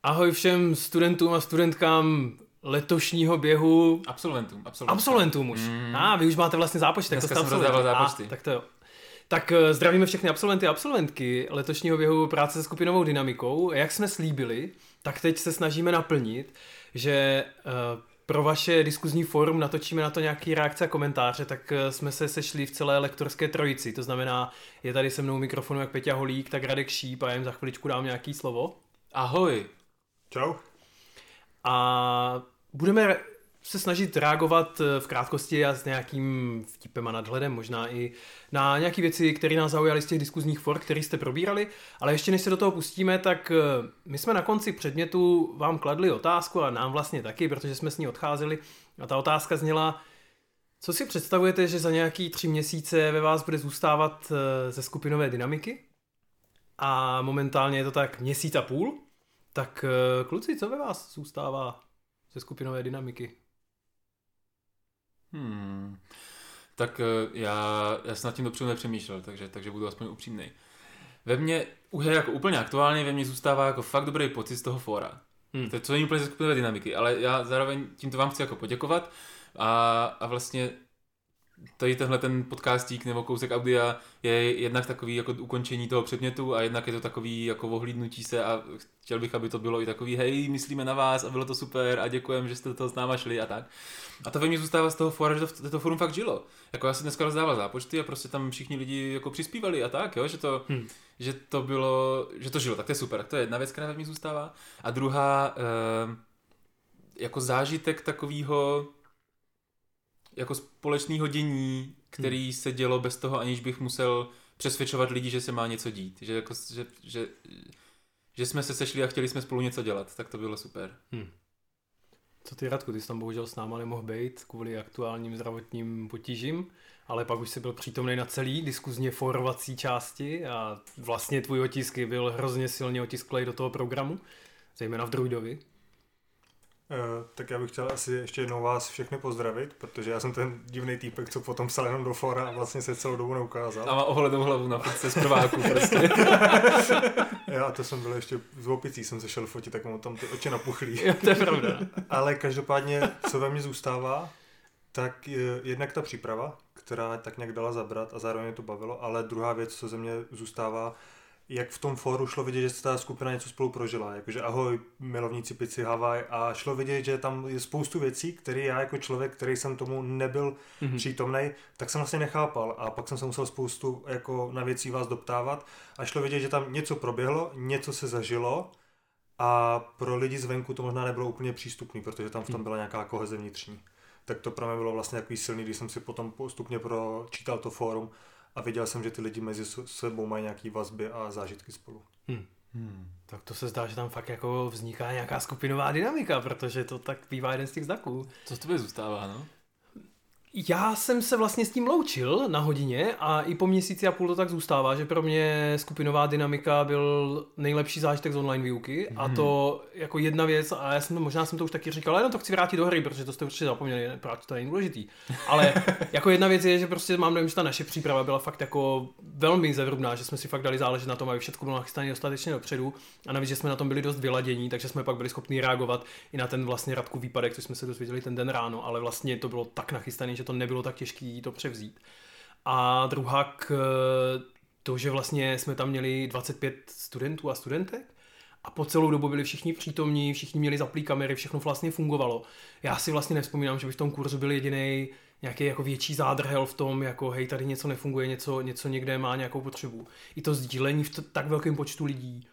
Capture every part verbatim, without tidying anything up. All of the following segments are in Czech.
Ahoj všem studentům a studentkám letošního běhu. Absolventům. Absolventům, absolventům už. Mm. A, ah, vy už máte vlastně zápočty. Dneska jsem rozdával zápočty. Ah, tak to jo. Tak zdravíme všechny absolventy a absolventky letošního běhu práce se skupinovou dynamikou. Jak jsme slíbili, tak teď se snažíme naplnit, že uh, pro vaše diskuzní fórum natočíme na to nějaký reakce a komentáře, tak jsme se sešli v celé lektorské trojici. To znamená, je tady se mnou mikrofonu jak Peťa Holík, tak Radek Šíp a jim za chviličku dám nějaký slovo. Ahoj. Čau. A budeme se snažit reagovat v krátkosti a s nějakým vtipem a nadhledem, možná i na nějaké věci, které nás zaujaly z těch diskuzních for, které jste probírali, ale ještě než se do toho pustíme, tak my jsme na konci předmětu vám kladli otázku a nám vlastně taky, protože jsme s ní odcházeli a ta otázka zněla, co si představujete, že za nějaký tři měsíce ve vás bude zůstávat ze skupinové dynamiky a momentálně je to tak měsíc a půl, tak kluci, co ve vás zůstává ze skupinové dynamiky? Hmm. Tak já, já jsem nad tím dopředu nepřemýšlel, takže, takže budu aspoň upřímnej. Ve mně, už je jako úplně aktuálně, ve mně zůstává jako fakt dobrý pocit z toho fóra. Hmm. To, to není úplně ze skupinové dynamiky, ale já zároveň tímto vám chci jako poděkovat a, a vlastně tady tenhle ten podcastík nebo kousek audia je jednak takový jako ukončení toho předmětu a jednak je to takový jako ohlídnutí se a chtěl bych, aby to bylo i takový hej, myslíme na vás a bylo to super a děkujem, že jste to s náma šli a tak. A to ve mně zůstává z toho fóra, že to, to fórum fakt žilo. Jako já jsem dneska rozdával zápočty a prostě tam všichni lidi jako přispívali a tak, jo, že to, hmm. že to bylo, že to žilo, tak to je super. Tak to je jedna věc, která ve mně zůstává. A druhá, eh, jako zážitek takovýho jako společného dění, který hmm. se dělo bez toho, aniž bych musel přesvědčovat lidi, že se má něco dít. Že, jako, že, že, že jsme se sešli a chtěli jsme spolu něco dělat. Tak to bylo super. Hmm. Co ty, Radku, ty jsi tam bohužel s náma nemohl být kvůli aktuálním zdravotním potížím, ale pak už jsi byl přítomný na celý diskuzně fórovací části a vlastně tvůj otisk byl hrozně silně otisklej do toho programu, zejména v Druidovi. Uh, tak já bych chtěl asi ještě jednou vás všechny pozdravit, protože já jsem ten divný týpek, co potom psal jenom do fora a vlastně se celou dobu neukázal. A má ohlednou hlavu na fotce z prváku prostě. Já to jsem byl ještě z opicí, jsem se šel fotit, tak mám tam ty oči napuchlý. Jo, to je pravda. Ale každopádně, co ve mně zůstává, tak je jednak ta příprava, která tak nějak dala zabrat a zároveň to bavilo, ale druhá věc, co ze mě zůstává, jak v tom fóru šlo vidět, že ta skupina něco spolu prožila, jakože ahoj milovníci pici Havaj a šlo vidět, že tam je spoustu věcí, které já jako člověk, který jsem tomu nebyl mm-hmm. přítomnej, tak jsem vlastně nechápal a pak jsem se musel spoustu jako na věcí vás doptávat a šlo vidět, že tam něco proběhlo, něco se zažilo a pro lidi zvenku to možná nebylo úplně přístupný, protože tam v tom byla nějaká koheze vnitřní. Tak to pro mě bylo vlastně takový silný, když jsem si potom postupně pročítal to fórum a viděl jsem, že ty lidi mezi sebou mají nějaký vazby a zážitky spolu. Hmm. Hmm. Tak to se zdá, že tam fakt jako vzniká nějaká skupinová dynamika, protože to tak bývá jeden z těch znaků. Co tobě zůstává, no? Já jsem se vlastně s tím loučil na hodině a i po měsíci a půl to tak zůstává, že pro mě skupinová dynamika byl nejlepší zážitek z online výuky a to jako jedna věc a já jsem, možná jsem to už taky říkal, ale no to chci vrátit do hry, protože to jste určitě zapomněli, protože to je důležitý. Ale jako jedna věc je, že prostě mám dojem, že ta naše příprava byla fakt jako velmi zevrubná, že jsme si fakt dali záležet na tom, aby všechno bylo nachystané dostatečně dopředu a navíc, že jsme na tom byli dost vyladění, takže jsme pak byli schopni reagovat i na ten vlastně Radku výpadek, což jsme se dozvěděli ten den ráno, ale vlastně to bylo tak nachystané, že to nebylo tak těžký to převzít. A druhá k to, že vlastně jsme tam měli dvacet pět studentů a studentek a po celou dobu byli všichni přítomní, všichni měli zaplý kamery, všechno vlastně fungovalo. Já si vlastně nevzpomínám, že by v tom kurzu byl jediný nějaký jako větší zádrhel v tom, jako hej, tady něco nefunguje, něco, něco někde má nějakou potřebu. I to sdílení v t- tak velkém počtu lidí.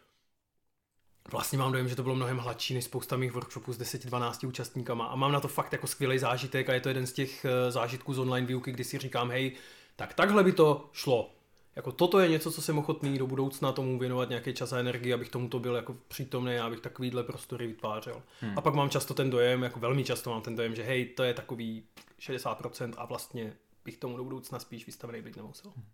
Vlastně mám dojem, že to bylo mnohem hladší než spousta mých workshopů s deset dvanácti účastníkama a mám na to fakt jako skvělý zážitek a je to jeden z těch zážitků z online výuky, kdy si říkám, hej, tak takhle by to šlo. Jako toto je něco, co jsem ochotný do budoucna tomu věnovat nějaký čas a energii, abych tomuto byl jako přítomný a abych takovýhle prostory vytvářel. Hmm. A pak mám často ten dojem, jako velmi často mám ten dojem, že hej, to je takový šedesát procent a vlastně bych tomu do budoucna spíš vystavený být nemusel. Hmm.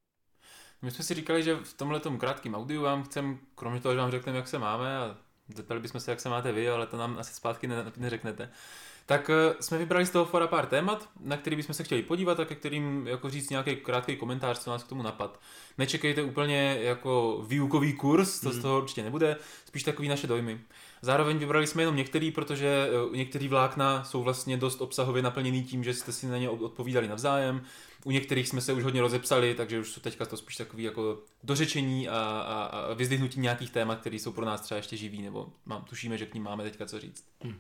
My jsme si říkali, že v tomhletom krátkém audiu vám chcem, kromě toho, že vám řekneme, jak se máme a zeptali bychom se, jak se máte vy, ale to nám asi zpátky ne- neřeknete, tak jsme vybrali z toho fora pár témat, na který bychom se chtěli podívat a ke kterým jako říct nějaký krátký komentář, co nás k tomu napad. Nečekejte úplně jako výukový kurz, to mm. z toho určitě nebude, spíš takový naše dojmy. Zároveň vybrali jsme jenom některý, protože některý vlákna jsou vlastně dost obsahově naplněný tím, že jste si na ně odpovídali navzájem. U některých jsme se už hodně rozepsali, takže už jsou teďka to spíš takový jako dořečení a, a, a vyzdvihnutí nějakých témat, které jsou pro nás třeba ještě živý, nebo mám, tušíme, že k ním máme teďka co říct. Hmm.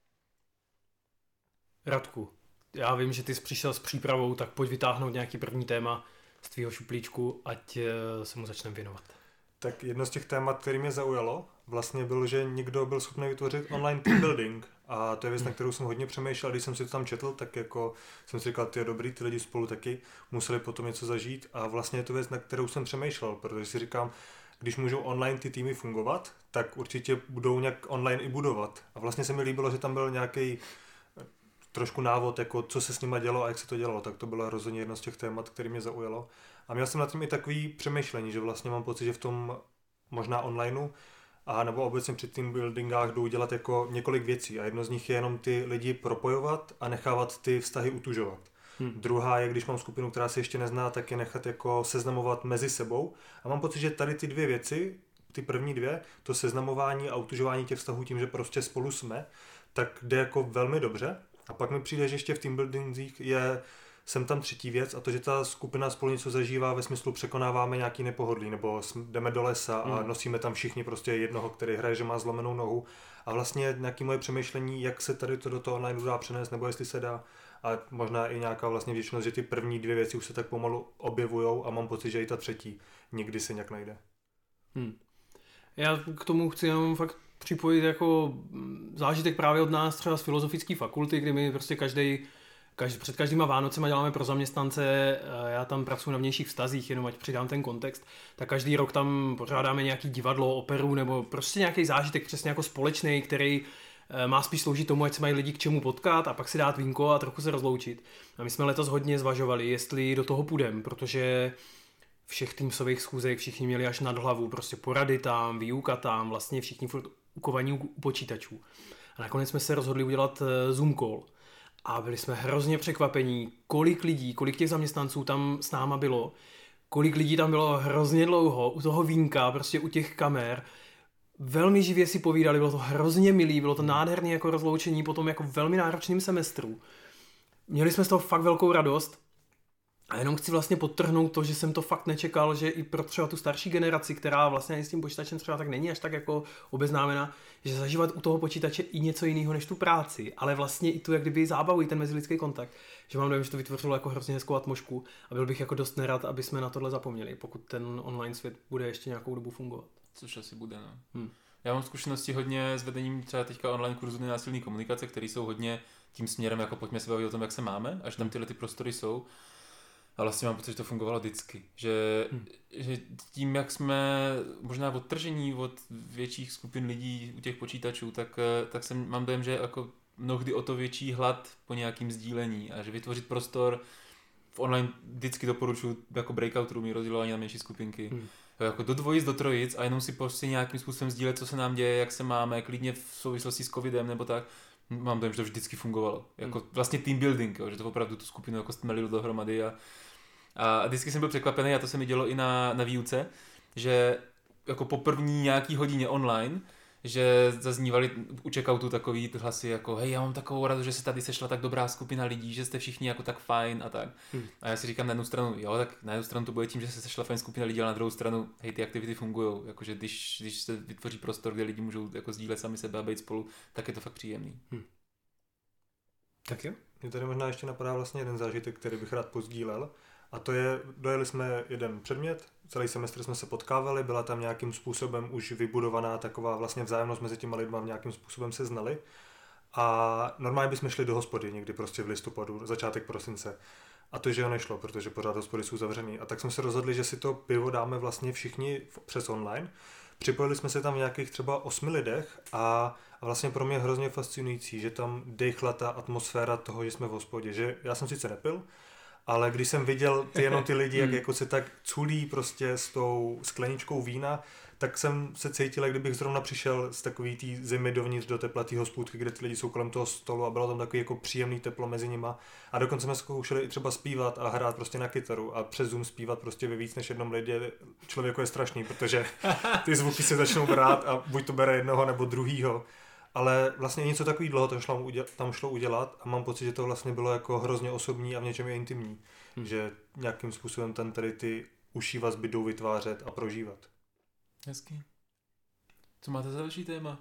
Radku, já vím, že ty jsi přišel s přípravou, tak pojď vytáhnout nějaký první téma z tvýho šuplíčku, ať se mu začneme věnovat. Tak jedno z těch témat, který mě zaujalo, vlastně bylo, že někdo byl schopný vytvořit online team building. A to je věc, na kterou jsem hodně přemýšlel. Když jsem si to tam četl, tak jako jsem si říkal, ty je dobrý, ty lidi spolu taky museli potom něco zažít. A vlastně je to věc, na kterou jsem přemýšlel, protože si říkám, když můžou online ty týmy fungovat, tak určitě budou nějak online i budovat. A vlastně se mi líbilo, že tam byl nějaký trošku návod, jako co se s nima dělo a jak se to dělalo. Tak to bylo rozhodně jedno z těch témat, které mě zaujalo. A měl jsem nad tím i takový přemýšlení, že vlastně mám pocit, že v tom možná onlineu a nebo obecně při team buildingách jdou dělat jako několik věcí a jedno z nich je jenom ty lidi propojovat a nechávat ty vztahy utužovat. Hmm. Druhá je, když mám skupinu, která se ještě nezná, tak je nechat jako seznamovat mezi sebou a mám pocit, že tady ty dvě věci, ty první dvě, to seznamování a utužování těch vztahů tím, že prostě spolu jsme, tak jde jako velmi dobře a pak mi přijde, že ještě v team buildingích je jsem tam třetí věc a to, že ta skupina spolu něco zažívá ve smyslu překonáváme nějaký nepohodlí nebo jdeme do lesa a mm. nosíme tam všichni prostě jednoho, který hraje, že má zlomenou nohu a vlastně nějaké moje přemýšlení, jak se tady to do toho online dá přenést nebo jestli se dá a možná i nějaká vlastně většinost, že ty první dvě věci už se tak pomalu objevujou a mám pocit, že i ta třetí nikdy se nějak najde. Hmm. Já k tomu chci jenom fakt připojit jako zážitek právě od nás třeba z filozofické fakulty, kdy my prostě každý Každý, před každýma Vánocema děláme pro zaměstnance, já tam pracuji na vnějších vztazích, jenom ať přidám ten kontext, tak každý rok tam pořádáme nějaký divadlo, operu nebo prostě nějaký zážitek přesně jako společný, který má spíš sloužit tomu, ať se mají lidi k čemu potkat a pak si dát vínko a trochu se rozloučit. A my jsme letos hodně zvažovali, jestli do toho půjdeme, protože všech týmsových schůzek všichni měli až nad hlavu, prostě porady tam, výuka tam, vlastně všichni furt ukovaní u počítačů. A nakonec jsme se rozhodli udělat Zoom call. A byli jsme hrozně překvapení, kolik lidí, kolik těch zaměstnanců tam s náma bylo, kolik lidí tam bylo hrozně dlouho, u toho vínka, prostě u těch kamer. Velmi živě si povídali, bylo to hrozně milý, bylo to nádherné jako rozloučení po tom jako velmi náročným semestru. Měli jsme z toho fakt velkou radost a jenom chci vlastně podtrhnout to, že jsem to fakt nečekal, že i pro třeba tu starší generaci, která vlastně s tím počítačem třeba tak není až tak jako obeznámena, že zažívat u toho počítače i něco jiného než tu práci, ale vlastně i tu jak kdyby zábavu, i ten mezilidský kontakt, že mám dojem, že to vytvořilo jako hrozně hezkou atmosféru a byl bych jako dost nerad, aby jsme na tohle zapomněli, pokud ten online svět bude ještě nějakou dobu fungovat. Což asi bude, no. Hmm. Já mám zkušenosti hodně s vedením třeba teďka online kurzu nenásilné komunikace, které jsou hodně tím směrem, jako pojďme se bavit o tom, jak se máme, až tam tyhle ty prostory jsou. A vlastně mám pocit, že to fungovalo vždycky. Že, hmm. že tím, jak jsme možná odtržení od větších skupin lidí u těch počítačů, tak, tak jsem, mám dojem, že jako mnohdy o to větší hlad po nějakým sdílení a že vytvořit prostor v online vždycky doporučuji jako breakout roomy, rozdělování na menší skupinky. Hmm. Jako do dvojic, do trojic a jenom si prostě nějakým způsobem sdílet, co se nám děje, jak se máme, klidně v souvislosti s covidem nebo tak. Mám dojem, že to vždycky fungovalo. Jako hmm. vlastně team building, jo, že to opravdu tu skupinu jako stmelilo dohromady a A vždycky jsem byl překvapený, a to se mi dělo i na, na výuce, že jako po první nějaký hodině online, že zaznívaly u checkoutu takový hlasy jako hej, já mám takovou radost, že se tady sešla tak dobrá skupina lidí, že jste všichni jako tak fajn a tak. Hmm. A já si říkám na jednu stranu, jo, tak na jednu stranu to bude tím, že se sešla fajn skupina lidí, ale na druhou stranu, hej, ty aktivity fungujou, jakože když, když se vytvoří prostor, kde lidi můžou jako sdílet sami sebe a být spolu, tak je to fakt příjemný. Hmm. Tak jo. Mě tady možná ještě napadá vlastně jeden zážitek, který bych rád pozdílel. A to je, dojeli jsme jeden předmět, celý semestr jsme se potkávali, byla tam nějakým způsobem už vybudovaná taková vlastně vzájemnost mezi těma lidma, nějakým způsobem se znali. A normálně bychom šli do hospody někdy prostě v listopadu, začátek prosince. A to, že ho nešlo, protože pořád hospody jsou zavřený. A tak jsme se rozhodli, že si to pivo dáme vlastně všichni přes online. Připojili jsme se tam v nějakých třeba osmi lidech a, a vlastně pro mě hrozně fascinující, že tam dechla ta atmosféra toho, že jsme v hospodě. Že já jsem sice nepil, ale když jsem viděl ty, jenom ty lidi, jak jako se tak culí prostě s tou skleničkou vína, tak jsem se cítil, jak kdybych zrovna přišel z takový té zimy dovnitř do teplatý hospůdky, kde ty lidi jsou kolem toho stolu a bylo tam takový jako příjemný teplo mezi nima. A dokonce jsme zkoušeli i třeba zpívat a hrát prostě na kytaru a přes Zoom zpívat prostě ve víc než jednom lidě člověku je strašný, protože ty zvuky se začnou brát a buď to bere jednoho nebo druhýho. Ale vlastně něco takový dlouho tam šlo, udělat, tam šlo udělat a mám pocit, že to vlastně bylo jako hrozně osobní a v něčem je intimní. Hmm. Že nějakým způsobem ten tady ty uší vazby jdou vytvářet a prožívat. Hezký. Co máte za další téma?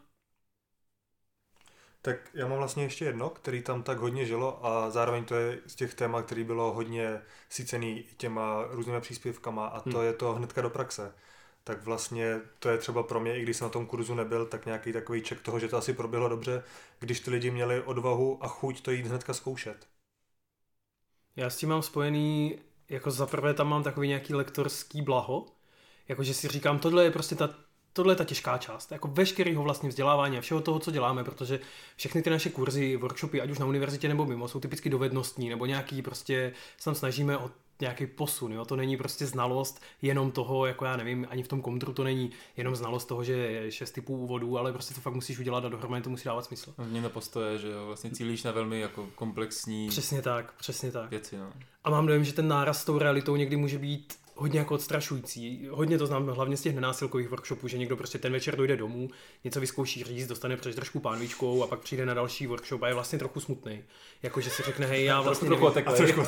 Tak já mám vlastně ještě jedno, který tam tak hodně žilo a zároveň to je z těch témat, který bylo hodně sycený těma různými příspěvkama a to hmm. je to hnedka do praxe. Tak vlastně to je třeba pro mě, i když jsem na tom kurzu nebyl, tak nějaký takový ček toho, že to asi proběhlo dobře, když ty lidi měli odvahu a chuť to jít hnedka zkoušet. Já s tím mám spojený, jako zaprvé tam mám takový nějaký lektorský blaho, jakože si říkám, tohle je prostě ta, tohle je ta těžká část, jako veškerého vlastně vzdělávání a všeho toho, co děláme, protože všechny ty naše kurzy, workshopy, ať už na univerzitě nebo mimo, jsou typicky dovednostní, nebo nějaký prostě se tam snažíme o nějaký posun, jo? To není prostě znalost jenom toho, jako já nevím, ani v tom kontru to není jenom znalost toho, že je šest typů úvodů, ale prostě to fakt musíš udělat a dohromady to musí dávat smysl. Mně na postoje, že jo, vlastně cílíš na velmi jako komplexní přesně tak, přesně tak. věci, no. A mám dojem, že ten náraz s tou realitou někdy může být hodně jako odstrašující. Hodně to znám hlavně z těch nenásilkových workshopů, že někdo prostě ten večer dojde domů, něco vyzkouší říct, dostane přes trošku pánvičkou a pak přijde na další workshop a je vlastně trochu smutný. Jakože si řekne, hej, já vlastně trochu nevím. A trošku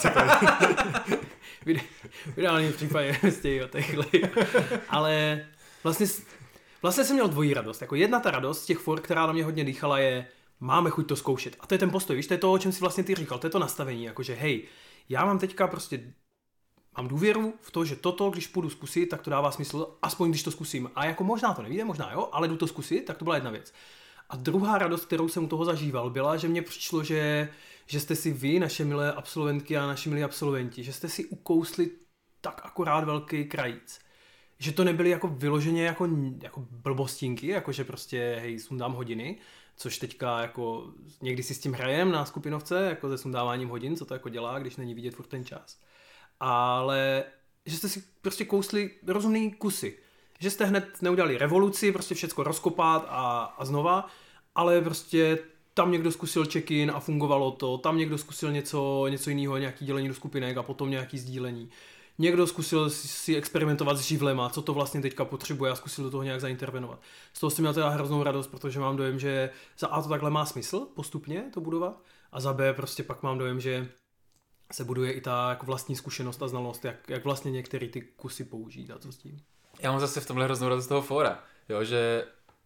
v ideálním případě stějí o techli. Ale vlastně, vlastně jsem měl dvojí radost. Jako jedna ta radost z těch for, která na mě hodně dýchala, je máme chuť to zkoušet. A to je ten postoj, víš, to je to, o čem si vlastně ty říkal, to je to nastavení, jakože hej, já mám teďka prostě mám důvěru v to, že toto, když půjdu zkusit, tak to dává smysl, aspoň když to zkusím. A jako možná to nevíde, možná jo, ale jdu to zkusit, tak to byla jedna věc. A druhá radost, kterou jsem u toho zažíval, byla, že mně přišlo, že, že jste si vy, naše milé absolventky a naši milí absolventi, že jste si ukousli tak akorát velký krajíc. Že to nebyly jako vyloženě jako, jako blbostinky, jako že prostě hej, sundám hodiny, což teďka jako někdy si s tím hrajem na skupinovce, jako se sundáváním hodin, co to jako dělá, když není vidět furt ten čas. Ale že jste si prostě kousli rozumný kusy. Že jste hned neudělali revoluci, prostě všecko rozkopat a, a znova, ale prostě tam někdo zkusil check-in a fungovalo to, tam někdo zkusil něco, něco jiného, nějaký dělení do skupinek a potom nějaký sdílení. Někdo zkusil si experimentovat s živlema, co to vlastně teďka potřebuje a zkusil do toho nějak zaintervenovat. Z toho jsem měl teda hroznou radost, protože mám dojem, že za A to takhle má smysl postupně to budovat a za B prostě pak mám dojem, že se buduje i ta jako vlastní zkušenost a znalost, jak, jak vlastně některé ty kusy použít a co s tím. Já mám zase v tomhle hroznou radost z toho fóra, jo, že,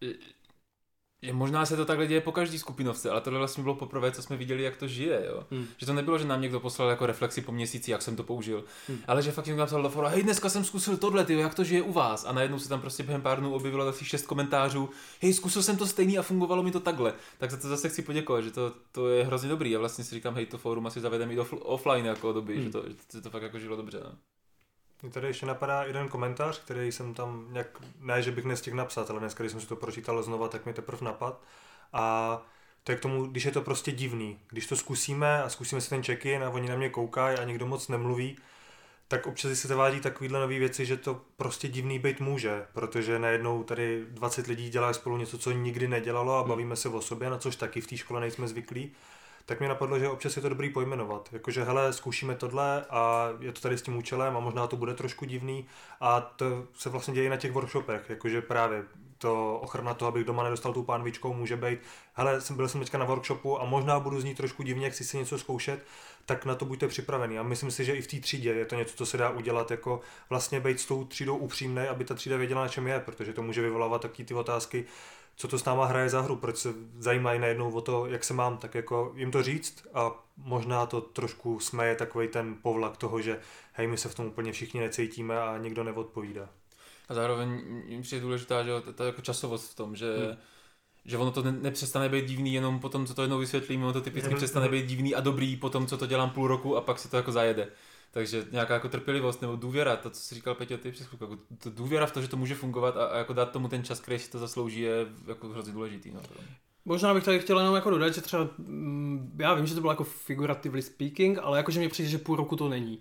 že možná se to takhle děje po každý skupinovce, ale tohle vlastně bylo poprvé, co jsme viděli, jak to žije, jo. Hmm. Že to nebylo, že nám někdo poslal jako reflexi po měsíci, jak jsem to použil, hmm. ale že fakt někdo napsal do fóra, hej, dneska jsem zkusil tohle, tyjo, jak to žije u vás, a najednou se tam prostě během pár dnů objevilo asi šest komentářů, hej, zkusil jsem to stejný a fungovalo mi to takhle, tak za to zase chci poděkovat, že to, to je hrozně dobrý a vlastně si říkám, hej, to fórum asi zavedeme i do offline jako doby, hmm. že, to, že to fakt jako žilo dobře, no. Mně tady ještě napadá jeden komentář, který jsem tam nějak, ne, že bych nestihl napsat, ale dneska, když jsem si to pročítal znova, tak mi teprve napad. A to je k tomu, když je to prostě divný. Když to zkusíme a zkusíme si ten check-in a oni na mě koukají a nikdo moc nemluví, tak občas se zavádí takovýhle nový věci, že to prostě divný být může, protože najednou tady dvacet lidí dělá spolu něco, co nikdy nedělalo a bavíme se o sobě, na což taky v té škole nejsme zvyklí. Tak mi napadlo, že občas je to dobrý pojmenovat. Jakože hele, zkoušíme tohle a je to tady s tím účelem a možná to bude trošku divný a to se vlastně děje na těch workshopech, jakože právě to ochrana toho, abych doma nedostal tou pánvičkou, může být, hele, jsem, byl jsem teďka na workshopu a možná budu znít trošku divně, jak chci si něco zkoušet, tak na to buďte připravený. A myslím si, že i v té třídě je to něco, co se dá udělat, jako vlastně být s tou třídou upřímnej, aby ta třída věděla, na čem je, protože to může vyvolávat taky ty otázky, co to s náma hraje za hru, proč se zajímají najednou o to, jak se mám, tak jako jim to říct a možná to trošku smeje takovej ten povlak toho, že hej, my se v tom úplně všichni necítíme a nikdo neodpovídá. A zároveň jim přijde důležitá, že ta jako časovost v tom, že, hmm. že ono to ne, nepřestane být divný jenom po tom, co to jednou vysvětlím, ono to typicky hmm. přestane být divný a dobrý po tom, co to dělám půl roku a pak si to jako zajede. Takže nějaká jako trpělivost nebo důvěra, to, co jsi říkal Peťo, ty přes chvilku, jako to důvěra v to, že to může fungovat a, a jako dát tomu ten čas, který si to zaslouží, je jako hrozně důležitý. No. Možná bych tady chtěl jenom jako dodat, že třeba, já vím, že to bylo jako figuratively speaking, ale jakože mě přijde, že půl roku to není.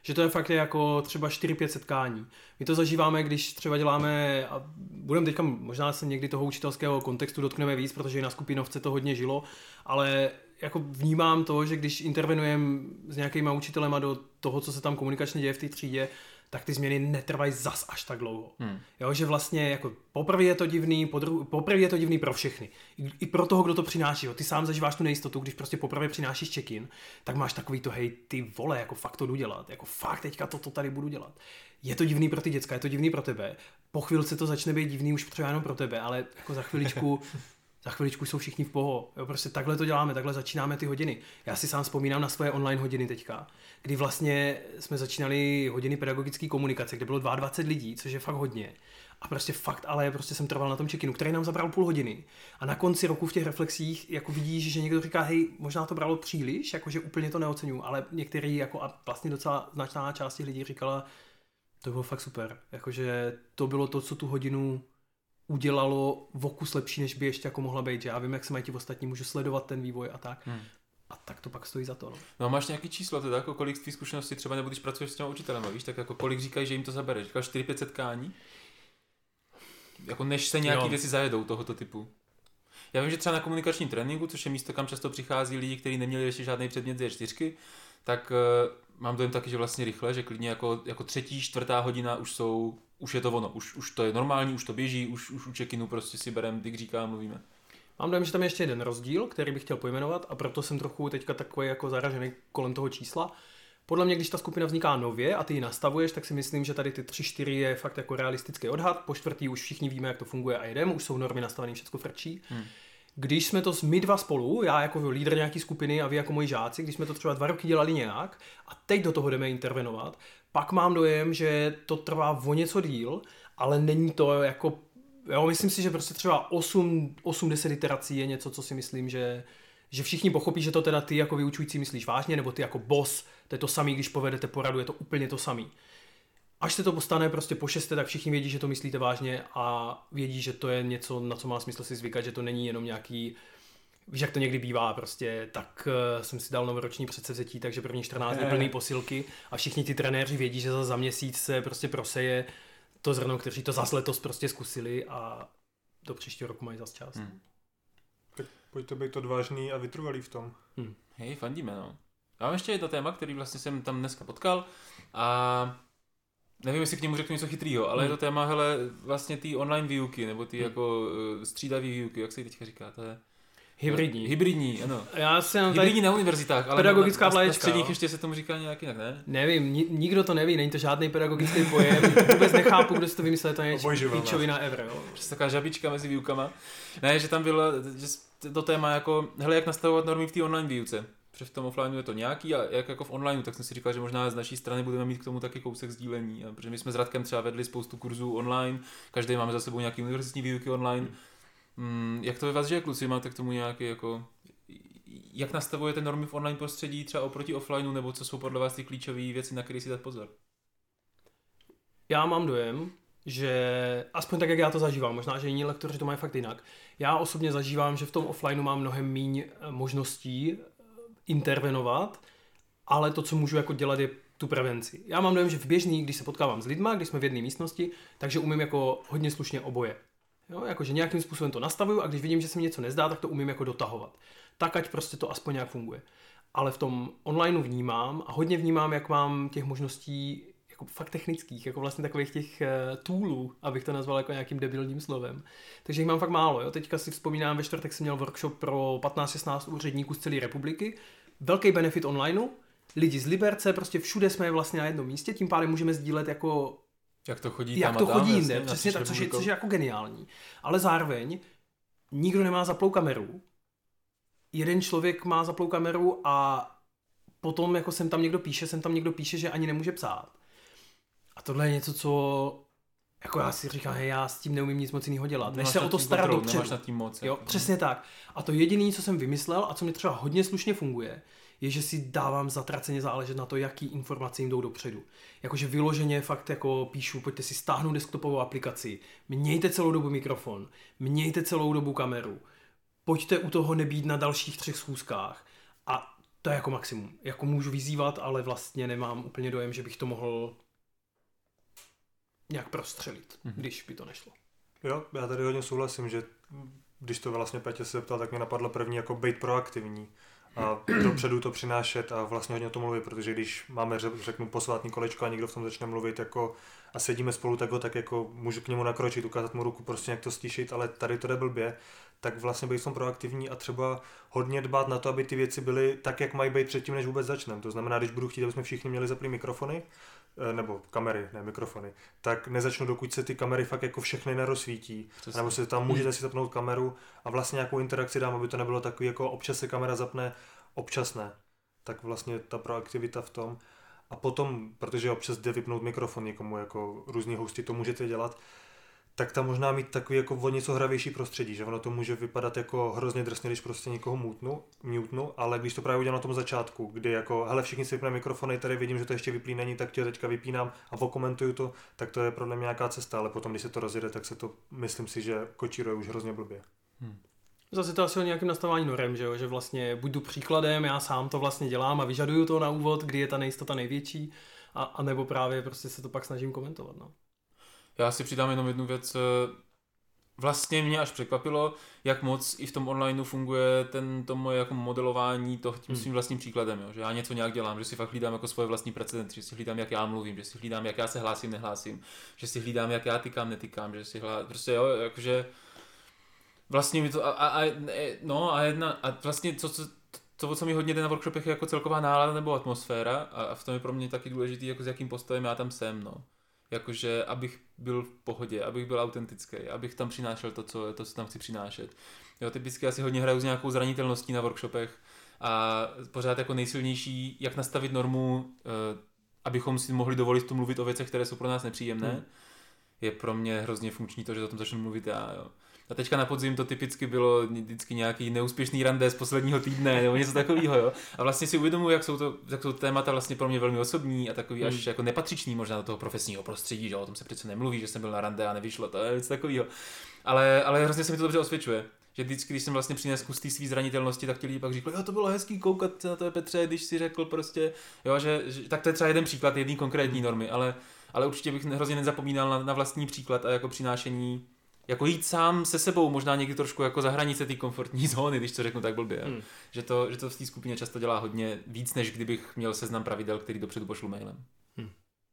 Že to je fakt jako třeba čtyři pět setkání. My to zažíváme, když třeba děláme, a budeme teďka, možná se někdy toho učitelského kontextu dotkneme víc, protože i na skupinovce to hodně žilo, ale jako vnímám to, že když intervenujeme s nějakýma učitelema do toho, co se tam komunikačně děje v té třídě, tak ty změny netrvají zas až tak dlouho. Hmm. Jo, že vlastně jako poprvé je to divný, podru, poprvé je to divný pro všechny. I, I pro toho, kdo to přináší. Jo. Ty sám zažíváš tu nejistotu, když prostě poprvé přinášíš check-in, tak máš takový to, hej, ty vole, jako fakt to jdu dělat. Jako fakt teďka to, to tady budu dělat. Je to divný pro ty děcka, je to divný pro tebe. Po chvilce to začne být divný už třeba jenom pro tebe, ale jako za chviličku Za chviličku jsou všichni v poho. Jo, prostě takhle to děláme, takhle začínáme ty hodiny. Já si sám vzpomínám na svoje online hodiny teďka, kdy vlastně jsme začínali hodiny pedagogické komunikace, kde bylo dvacet dva lidí, což je fakt hodně. A prostě fakt, ale prostě jsem trval na tom check-inu, který nám zabral půl hodiny. A na konci roku v těch reflexích jako vidíš, že někdo říká, hej, možná to bralo příliš, jakože úplně to neoceňuju, ale některý jako a vlastně docela značná část těch lidí říkala, to bylo fakt super, jakože to bylo to, co tu hodinu udělalo v okus lepší, než by ještě jako mohla být, že já vím, jak se mají ti ostatní, můžu sledovat ten vývoj a tak. Hmm. A tak to pak stojí za to. No, no máš nějaký číslo teda, jako kolik z tvých zkušeností třeba, nebo když pracuješ s těma učitelema, víš, tak jako kolik říkají, že jim to zabere? Říkáš čtyři pět setkání? Jako než se nějaký jo. věci zajedou tohoto typu. Já vím, že třeba na komunikačním tréninku, což je místo, kam často přichází lidi, kteří neměli ještě žádný předmět z čtyřky, tak uh, mám dojem taky, že vlastně rychle, že klidně jako, jako třetí, čtvrtá hodina už jsou, už je to ono, už, už to je normální, už to běží, už, už u check-inu prostě si berem, jak říká, mluvíme. Mám dojem, že tam je ještě jeden rozdíl, který bych chtěl pojmenovat a proto jsem trochu teďka takový jako zaražený kolem toho čísla. Podle mě, když ta skupina vzniká nově a ty ji nastavuješ, tak si myslím, že tady ty tři čtyři je fakt jako realistický odhad. Po čtvrtý už všichni víme, jak to funguje a jedeme, už jsou normy nastavené, všechno frčí. Hmm. Když jsme to my dva spolu, já jako lídr nějaký skupiny a vy jako moji žáci, když jsme to třeba dva roky dělali nějak a teď do toho jdeme intervenovat, pak mám dojem, že to trvá o něco díl, ale není to jako, jo, myslím si, že prostě třeba osm deset iterací je něco, co si myslím, že že všichni pochopí, že to teda ty jako vyučující myslíš vážně, nebo ty jako boss, to je to samý, když povedete poradu, je to úplně to samý. Až se to postane prostě po šesté, tak všichni vědí, že to myslíte vážně a vědí, že to je něco, na co má smysl si zvykat, že to není jenom nějaký, víš, jak to někdy bývá, prostě tak uh, jsem si dal novoroční předsevzetí, takže první čtrnáct dní plný posilky a všichni ty trenéři vědí, že za, za měsíc se prostě proseje to zrno, kteří to zas letos prostě zkusili a do příštího roku mají zas čas. Hmm. Pojďte být odvážný a vytrvalý v tom. Hmm. Hej, fandíme, no. Já mám ještě jedno téma, který vlastně jsem tam dneska potkal a nevím, jestli k němu řeknu něco chytrýho, ale hmm. je to téma, hele, vlastně ty online výuky, nebo ty hmm. jako uh, střídavý výuky, jak se teďka říká, to je... Hybridní. Hybridní, ano. Já jsem Hybridní na univerzitách, ale pedagogická na, na, vlaječka, na středních ještě se tomu říká nějak jinak, ne? Nevím, ni, nikdo to neví, není to žádný pedagogický pojem, vůbec nechápu, kdo si to vymyslel, to je píčovina ever, jo. Prostě taková žabička mezi výukama. Ne, že tam bylo, že to téma jako, hele, jak nastavovat normy v té online výuce. Protože v tom offlineu je to nějaký a jak jako v onlineu, tak jsem si říkal, že možná z naší strany budeme mít k tomu taky kousek sdílení. A protože my jsme s Radkem třeba vedli spoustu kurzů online, každý máme za sebou nějaký univerzitní výuky online. Hmm. Jak to ve vás, že kluci, máte k tomu nějaký jako, jak nastavujete normy v online prostředí třeba oproti offlineu, nebo co jsou podle vás ty klíčové věci, na které si dát pozor? Já mám dojem, že aspoň tak, jak já to zažívám, možná, že jiní lektoři to mají fakt jinak. Já osobně zažívám, že v tom offlineu mám mnohem míň možností intervenovat, ale to, co můžu jako dělat, je tu prevenci. Já mám dojem, že v běžný, když se potkávám s lidma, když jsme v jedné místnosti, takže umím jako hodně slušně oboje. Jo, jakože nějakým způsobem to nastavuju a když vidím, že se mi něco nezdá, tak to umím jako dotahovat. Tak, ať prostě to aspoň nějak funguje. Ale v tom onlineu vnímám a hodně vnímám, jak mám těch možností jako fakt technických, jako vlastně takových těch uh, toolů, abych to nazval jako nějakým debilním slovem. Takže jich mám fakt málo. Jo. Teďka si vzpomínám, ve čtvrtek jsem měl workshop pro patnáct šestnáct úředníků z celé republiky. Velký benefit onlineu. Lidi z Liberce, prostě všude jsme vlastně na jednom místě, tím pádem můžeme sdílet jako jak to chodí jak tam to a tam, chodí jinde, jasně, přesně tak, což je, což je jako geniální. Ale zároveň nikdo nemá zaplou kameru. Jeden člověk má zaplou kameru a potom jako sem tam někdo píše, sem tam někdo píše, že ani nemůže psát. A tohle je něco, co jako já si říkám, hej, já s tím neumím nic moc jiného dělat. Než se o to starat dopředu. Nemáš nad tím moc. Jo, přesně tak. A to jediné, co jsem vymyslel a co mi třeba hodně slušně funguje, je, že si dávám zatraceně záležet na to, jaký informace jim jdou dopředu. Jakože vyloženě fakt jako píšu, pojďte si stáhnout desktopovou aplikaci, mějte celou dobu mikrofon, mějte celou dobu kameru, pojďte u toho nebýt na dalších třech schůzkách. A to je jako maximum. Jako můžu vyzývat, ale vlastně nemám úplně dojem, že bych to mohl nějak prostřelit, mm-hmm. když by to nešlo. Jo, já tady hodně souhlasím, že když to vlastně Petě se ptal, tak mě napadlo první jako být proaktivní a dopředu to přinášet a vlastně hodně o tom mluvit, protože když máme, řeknu, posvátný kolečko a někdo v tom začne mluvit jako a sedíme spolu, tak ho tak jako můžu k němu nakročit, ukázat mu ruku, prostě nějak to stišit, ale tady to jde blbě, tak vlastně být v tom proaktivní a třeba hodně dbát na to, aby ty věci byly tak, jak mají být předtím, než vůbec začneme. To znamená, když budu chtít, aby jsme všichni měli zaplý mikrofony, nebo kamery, ne mikrofony, tak nezačnu, dokud se ty kamery fakt jako všechny nerozsvítí. Přesně. Nebo se tam můžete si zapnout kameru a vlastně nějakou interakci dám, aby to nebylo takový, jako občas se kamera zapne, občas ne. Tak vlastně ta proaktivita v tom. A potom, protože občas jde vypnout mikrofon někomu, jako různý hosty to můžete dělat, tak tam možná mít takový jako o něco hravější prostředí, že ono to může vypadat jako hrozně drsně, když prostě někoho mutnu, mutnu, ale když to právě udělám na tom začátku, kdy jako, hele, všichni si vypne mikrofony, tady vidím, že to ještě vyplý není, tak tě teďka vypínám a pokomentuju to, tak to je pro mě nějaká cesta, ale potom, když se to rozjede, tak se to, myslím si, že kočíruje už hrozně blbě. Hmm. Zase to asi o nějakém nastavování norem, že jo? Že vlastně budu příkladem, já sám to vlastně dělám a vyžaduju to na úvod, kdy je ta nejistota největší, a, a nebo právě prostě se to pak snažím komentovat, no. Já si přidám jenom jednu věc. Vlastně mě až překvapilo, jak moc i v tom onlineu funguje ten, to moje jako modelování toho tím svým vlastním příkladem. Jo? Že já něco nějak dělám, že si fakt hlídám jako svoje vlastní precedenty, že si hlídám, jak já mluvím, že si hlídám, jak já se hlásím, nehlásím, že si hlídám, jak já tykám, netykám, že si hlásím, prostě jo, jakože vlastně mi to a, a, a no a jedna, a vlastně co, co to, co mi hodně jde na workshopech, je jako celková nálada nebo atmosféra a, a v tom je pro mě taky důležitý, jako s jakým postavem já tam jsem, no. Jakože abych byl v pohodě, abych byl autentický, abych tam přinášel to, co, to, co tam chci přinášet. Jo, typicky asi hodně hraju s nějakou zranitelností na workshopech a pořád jako nejsilnější, jak nastavit normu, eh, abychom si mohli dovolit tu mluvit o věcech, které jsou pro nás nepříjemné, hmm. je pro mě hrozně funkční to, že o tom začnu mluvit já, jo. A teďka na podzim to typicky bylo vždycky nějaký neúspěšný rande z posledního týdne nebo něco takového, jo. A vlastně si uvědomuji, jak jsou to, jak jsou témata vlastně pro mě velmi osobní a takový hmm. až jako nepatřičný možná do toho profesního prostředí, že o tom se přece nemluví, že jsem byl na rande a nevyšlo to, je něco takového. Ale, ale hrozně se mi to dobře osvědčuje. Že vždycky, když jsem vlastně přinesl kus té svý zranitelnosti, tak ti lidi pak říkali, jo, to bylo hezký koukat na to, Petře, když si řekl prostě, jo, že, že tak to je třeba jeden příklad, jedný konkrétní normy, ale, ale určitě bych hrozně nezapomínal na, na vlastní příklad a jako přinášení. Jako jít sám se sebou, možná někdy trošku jako za hranice té komfortní zóny, když to řeknu tak blbě. Hmm. Že, to, že to v té skupině často dělá hodně víc, než kdybych měl seznam pravidel, který dopředu pošlu mailem. Hmm.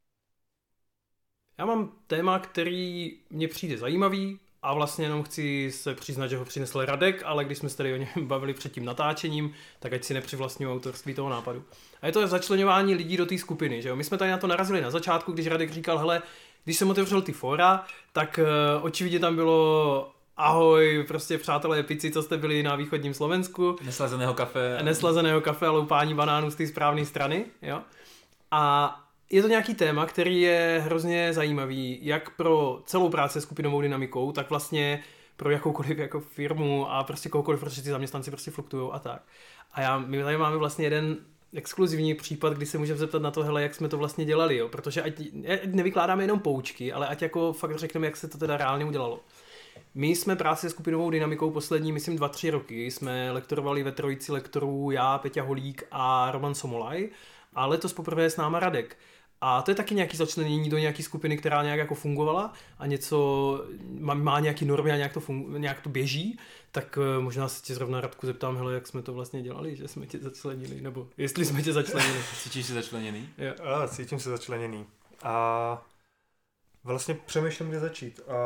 Já mám téma, který mně přijde zajímavý a vlastně jenom chci se přiznat, že ho přinesl Radek, ale když jsme se tady o něm bavili před tím natáčením, tak ať si nepřivlastňuji autorství toho nápadu. A je to začleňování lidí do té skupiny. Že jo? My jsme tady na to narazili na začátku, když Radek říkal, hele, když jsem otevřel ty fóra, tak uh, očividně tam bylo ahoj, prostě přátelé pici, co jste byli na východním Slovensku. Neslazeného kafe. Neslazeného kafe a loupání banánů z té správné strany. Jo? A je to nějaký téma, který je hrozně zajímavý, jak pro celou práci s skupinovou dynamikou, tak vlastně pro jakoukoliv jako firmu a prostě kohokoliv, protože ty zaměstnanci prostě fluktujou a tak. A já, my tady máme vlastně jeden exkluzivní případ, kdy se můžeme zeptat na to, hele, jak jsme to vlastně dělali, jo? Protože ať, ať nevykládáme jenom poučky, ale ať jako fakt řekneme, jak se to teda reálně udělalo. My jsme práci s skupinovou dynamikou poslední, myslím, dva, tři roky. Jsme lektorovali ve trojici lektorů já, Peťa Holík a Roman Somolaj a letos poprvé s náma Radek. A to je taky nějaký začlenění do nějaký skupiny, která nějak jako fungovala a něco má, má nějaký normy a nějak to, fungu, nějak to běží, tak uh, možná se tě zrovna, Radku, zeptám, hele, jak jsme to vlastně dělali, že jsme tě začlenili, nebo jestli jsme tě začlenili. Cítíš se začleněný? A, cítím se začleněný. A vlastně přemýšlím, kde začít. A,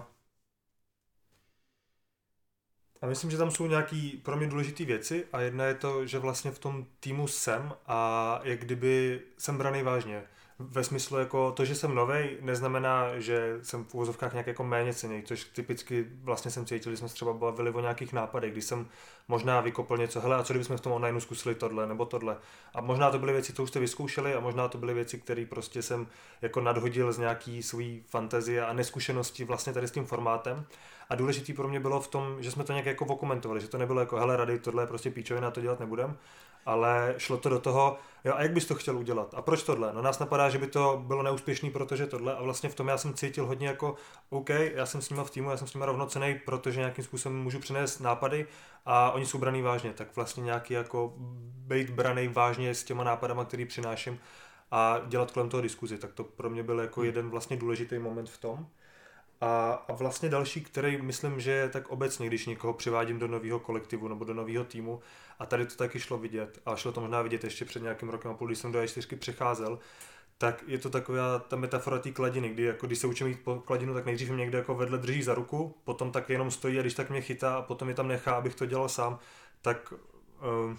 a myslím, že tam jsou nějaký pro mě důležité věci a jedna je to, že vlastně v tom týmu jsem a jak kdyby jsem braný vážně. Ve smyslu jako to, že jsem novej, neznamená, že jsem v uvozovkách nějak jako méně cenný, což typicky vlastně jsem cítil, když jsme se třeba bavili o nějakých nápadech, když jsem možná vykopl něco, hele, a co kdybychom v tom onlineu zkusili tohle nebo tohle. A možná to byly věci, co už jste vyzkoušeli a možná to byly věci, které prostě jsem jako nadhodil z nějaký svý fantazie a neskušenosti vlastně tady s tím formátem. A důležitý pro mě bylo v tom, že jsme to nějak jako okomentovali, že to nebylo jako, hele, Rady, tohle je prostě píčovina, to dělat nebudem. Ale šlo to do toho, jo, a jak bys to chtěl udělat? A proč tohle? No nás napadá, že by to bylo neúspěšný, protože tohle. A vlastně v tom já jsem cítil hodně jako, OK, já jsem s nima v týmu, já jsem s nima rovnocenný, protože nějakým způsobem můžu přinést nápady a oni jsou braný vážně. Tak vlastně nějaký jako být braný vážně s těma nápadama, který přináším a dělat kolem toho diskuzi. Tak to pro mě byl jako jeden vlastně důležitý moment v tom. A, a vlastně další, který myslím, že je tak obecně, když někoho přivádím do nového kolektivu nebo do nového týmu, a tady to taky šlo vidět, a šlo to možná vidět ještě před nějakým rokem a půl, když jsem do E čtyři přecházel, tak je to taková ta metafora té kladiny, kdy jako když se učím jít po kladinu, tak nejdřív mě někde jako vedle drží za ruku, potom tak jenom stojí a když tak mě chytá a potom mě tam nechá, abych to dělal sám, tak um,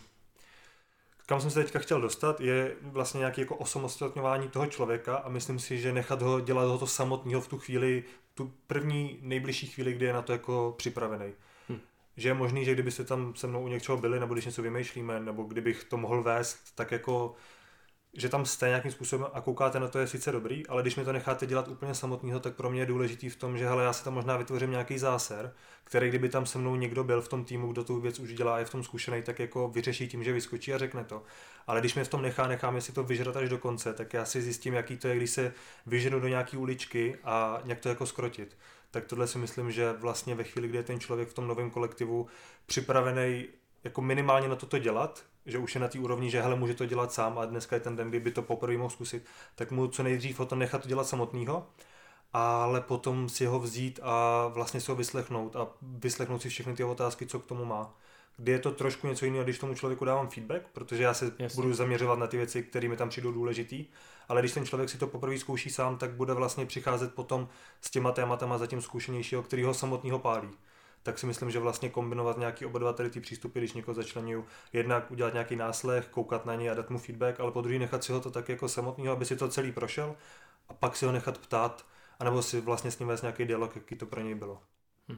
kam jsem se teďka chtěl dostat, je vlastně nějaké jako osamostatňování toho člověka a myslím si, že nechat ho dělat ho to samotného v tu chvíli, tu první nejbližší chvíli, kdy je na to jako připravený. Hm. Že je možný, že kdybyste tam se mnou u něčeho byli, nebo když něco vymýšlíme, nebo kdybych to mohl vést, tak jako že tam jste nějakým způsobem a koukáte na to, je sice dobrý, ale když mi to necháte dělat úplně samotného, tak pro mě je důležitý v tom, že hele, já si tam možná vytvořím nějaký záser, který kdyby tam se mnou někdo byl v tom týmu, kdo tu věc už dělá a je v tom zkušený, tak jako vyřeší tím, že vyskočí a řekne to. Ale když mě v tom nechá, necháme si to vyžrat až do konce, tak já si zjistím, jaký to je, když se vyženu do nějaký uličky a nějak to jako skrotit. Tak tohle si myslím, že vlastně ve chvíli, kdy je ten člověk v tom novém kolektivu připravený jako minimálně na toto dělat, že už je na té úrovni, že hele, může to dělat sám a dneska je ten den, kdyby to poprvé mohl zkusit, tak mu co nejdřív o to nechat to dělat samotného, ale potom si ho vzít a vlastně si ho vyslechnout a vyslechnout si všechny ty otázky, co k tomu má. Kdy je to trošku něco jiného, když tomu člověku dávám feedback, protože já se Jasně. budu zaměřovat na ty věci, které mi tam přijdou důležitý, ale když ten člověk si to poprvé zkouší sám, tak bude vlastně přicházet potom s těma tématama zatím zkušenějšího, který ho samotného pálí. Tak si myslím, že vlastně kombinovat nějaký oba dva tady ty přístupy, když někoho začlenuju, jednak udělat nějaký náslech, koukat na něj a dát mu feedback, ale po druhý nechat si ho to tak jako samotného, aby si to celý prošel a pak si ho nechat ptát, anebo si vlastně s ním vést nějaký dialog, jaký to pro něj bylo. Hm.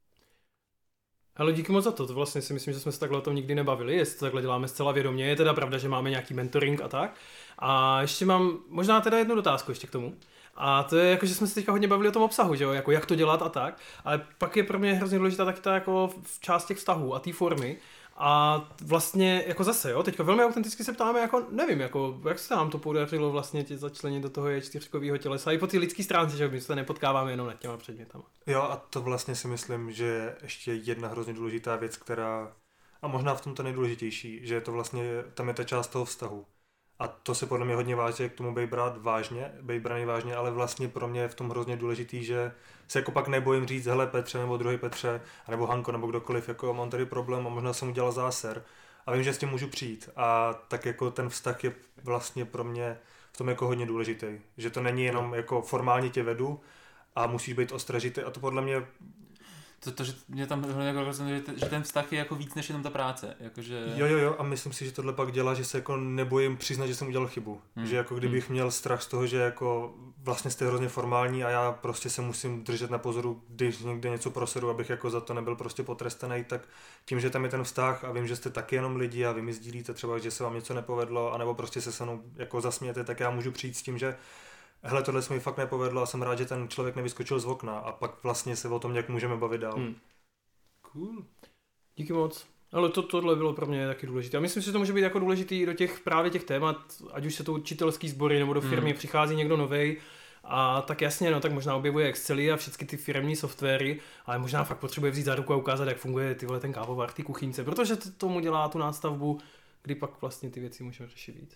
Ale díky moc za to, to vlastně si myslím, že jsme se takhle o tom nikdy nebavili, jestli to takhle děláme zcela vědomě, je teda pravda, že máme nějaký mentoring a tak. A ještě mám možná teda jednu otázku ještě k tomu. A to je jako, že jsme se teďka hodně bavili o tom obsahu, že jo, jako jak to dělat a tak, ale pak je pro mě hrozně důležitá taky ta jako v část těch vztahů a té formy a vlastně jako zase, jo, teďka velmi autenticky se ptáme, jako nevím, jako jak se nám to podařilo vlastně tě začlenit do toho čtyřkového tělesa i po té lidské stránce, že my se nepotkáváme jenom nad těma předmětama. Jo a to vlastně si myslím, že je ještě jedna hrozně důležitá věc, která, a možná v tom to nejdůležitější, že je to vlastně, tam je ta část toho vztahu. A to se podle mě hodně váží k tomu být brát vážně, být braný vážně, ale vlastně pro mě je v tom hrozně důležitý, že se jako pak nebojím říct, hele Petře nebo druhý Petře, nebo Hanko nebo kdokoliv, jako mám tady problém a možná jsem udělal záser a vím, že s tím můžu přijít a tak jako ten vztah je vlastně pro mě v tom jako hodně důležitý, že to není jenom jako formálně tě vedu a musíš být ostražitý a to podle mě To, to, že mě tam že, že ten vztah je jako víc než jenom ta práce. Jakože... Jo, jo, jo a myslím si, že tohle pak dělá, že se jako nebojím přiznat, že jsem udělal chybu. Hmm. Že jako kdybych hmm. měl strach z toho, že jako vlastně jste hrozně formální a já prostě se musím držet na pozoru, když někde něco prosedu, abych jako za to nebyl prostě potrestaný, tak tím, že tam je ten vztah a vím, že jste taky jenom lidi a vy mi sdílíte třeba, že se vám něco nepovedlo, anebo prostě se se mnou jako zasmějete, tak já můžu přijít s tím, že hele, tohle se mi fakt nepovedlo a jsem rád, že ten člověk nevyskočil z okna a pak vlastně se o tom nějak můžeme bavit dál. Hmm. Cool. Díky moc. Ale to, tohle bylo pro mě taky důležité. A myslím si, že to může být jako důležitý do těch právě těch témat, ať už se to učitelský sbory nebo do firmy hmm. přichází někdo novej a tak jasně, no tak možná objevuje Excely a všechny ty firmní softwary, ale možná fakt potřebuje vzít za ruku a ukázat, jak funguje tyhle ten kávovar, ty kuchyňce, protože to tomu dělá tu nástavbu, kdy pak vlastně ty věci můžeme řešit víc.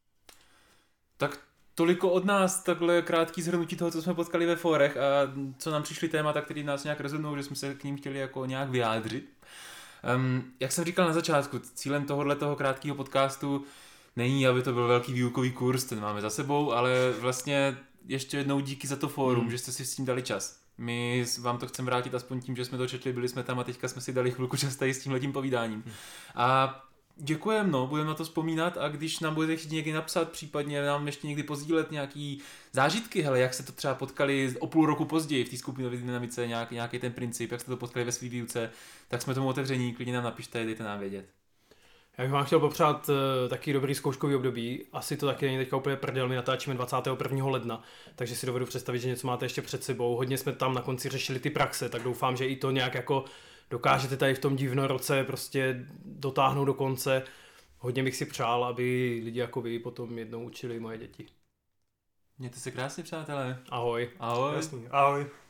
Tak toliko od nás, takhle krátký shrnutí toho, co jsme potkali ve fórech a co nám přišly témata, které nás nějak rezonují, že jsme se k ním chtěli jako nějak vyjádřit. Um, jak jsem říkal na začátku, cílem tohohle toho krátkého podcastu není, aby to byl velký výukový kurz, ten máme za sebou, ale vlastně ještě jednou díky za to fórum, hmm. že jste si s tím dali čas. My vám to chceme vrátit aspoň tím, že jsme to četli, byli jsme tam a teďka jsme si dali chvilku čas tady s tímhletím povídáním. Hmm. A děkujeme, no, budeme na to vzpomínat a když nám budete chtít někdy napsat, případně nám ještě někdy pozdílet nějaký zážitky, hele, jak se to třeba potkali o půl roku později v té skupinové dynamice, nějaký, nějaký ten princip, jak jste to potkali ve své výuce, tak jsme tomu otevření, klidně nám napište, dejte nám vědět. Já bych vám chtěl popřát uh, taky dobrý zkouškový období, asi to taky není teďka úplně prdel, my natáčíme dvacátého prvního ledna, takže si dovedu představit, že něco máte ještě před sebou, hodně jsme tam na konci řešili ty praxe, tak doufám, že i to nějak jako dokážete tady v tom divnoroce prostě dotáhnout do konce. Hodně bych si přál, aby lidi jako vy potom jednou učili moje děti. Mějte se krásně, přátelé. Ahoj. Ahoj. Jasný, ahoj.